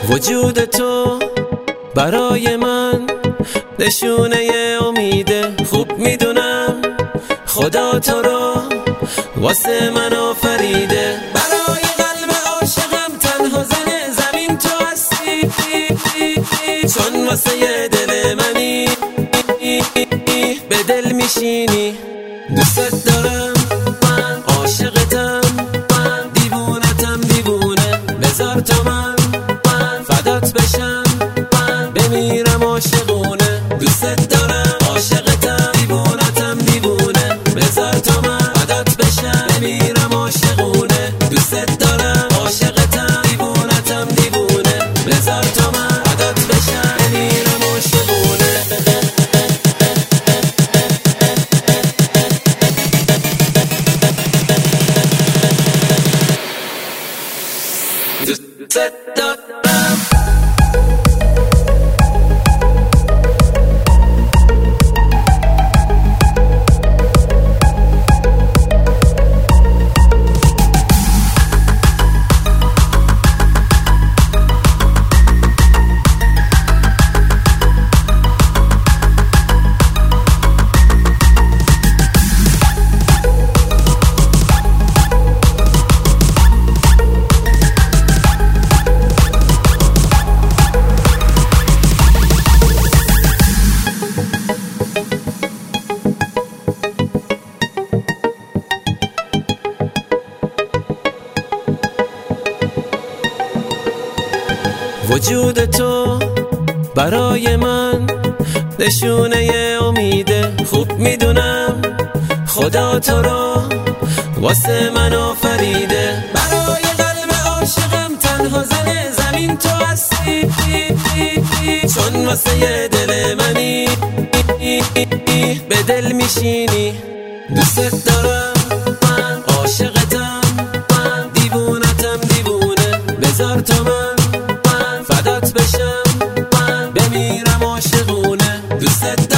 وجود تو برای من نشونه امیده. خوب میدونم خدا تو رو واسه من آفریده. برای قلب عاشقم تنها زن زمین تو هستی، چون واسه دل منی به دل میشینی. دوست دارم، من عاشقتم، من دیوونتم دیوونه. بذار تا من فدات بشم، من بمیرم عاشقونه. دوست دارم، عاشقتم، دیوونتم دیوونه. بذار تا من فدات بشم، بمیرم عاشقونه. دوست دارم، عاشقتم، دیوونتم دیوونه. بذار تا من فدات بشم، بمیرم عاشقونه. دوست دارم. وجود تو برای من نشونه امیده. خوب میدونم خدا تو رو واسه من آفریده. برای قلب عاشقم تنها زن زمین تو هستی، چون واسه دل منی به دل میشینی. دوست دارم، من عاشقتم، من دیوونتم دیوونه. بذار تا من فدات بشم، من بمیرم عاشقونه. دوست